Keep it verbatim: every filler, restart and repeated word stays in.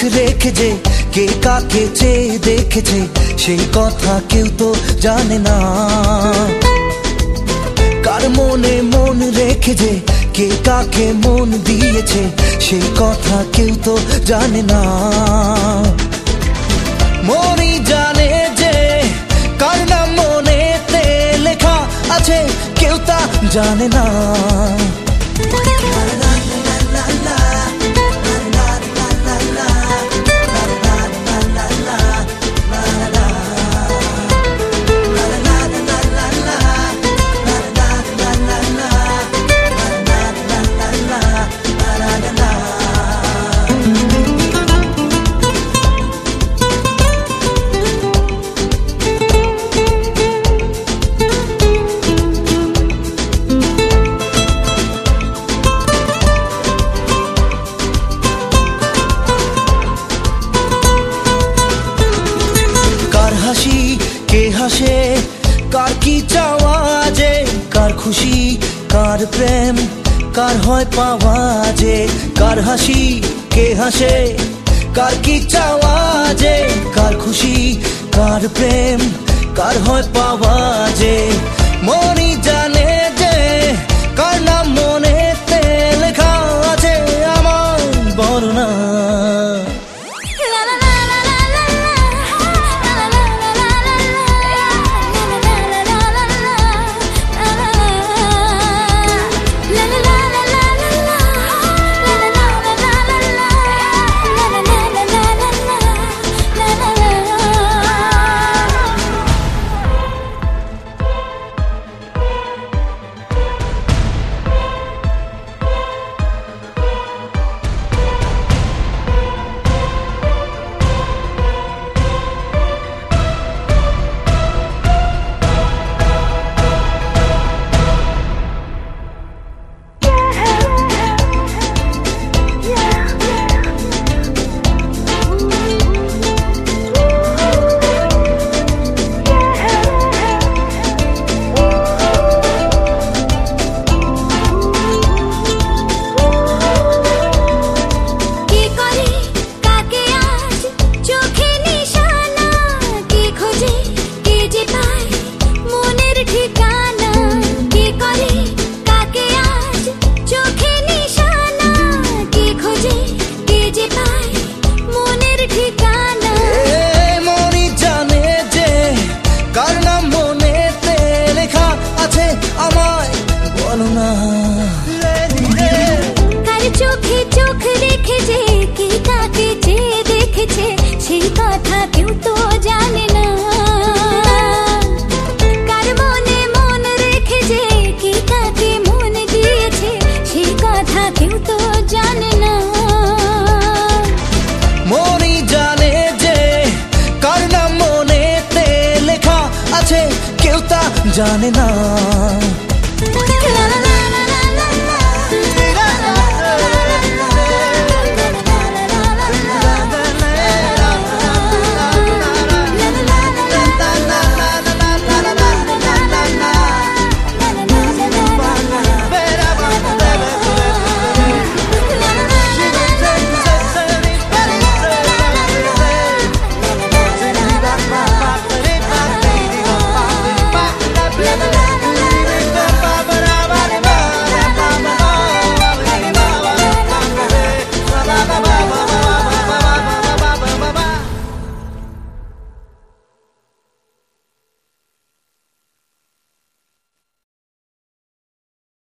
রেখে যে কে কাকে চেয়ে দেখেছে সেই কথা কেউ তো জানে না। কার মনে মন রেখে যে কে কাকে মন দিয়েছে সেই কথা কেউ তো জানে না। মনই জানে যে কার নাম মনেতে লেখা আছে কেউ তা জানে না। হাসি কে হাসে কার কি চাওয়া যে কার খুশি কার প্রেম কার হয় পাওয়া যে। কার হাসি কে হাসে কার কি চাওয়া যে কার খুশি কার প্রেম কার হয় পাওয়া যে। মনই জানে যে কার নাম মনেতে লেখা আছে আমার বর্ণনা। চোখে চোখ রেখে যে কে কাকে চেয়ে দেখেছে সেই কথা কেউ তো জানে না। কার মনে মন রেখে যে কে কাকে মন দিয়েছে সেই কথা কেউ তো জানে না। মনই জানে যে কার নাম মনেতে লেখা আছে কেউ তা জানে না।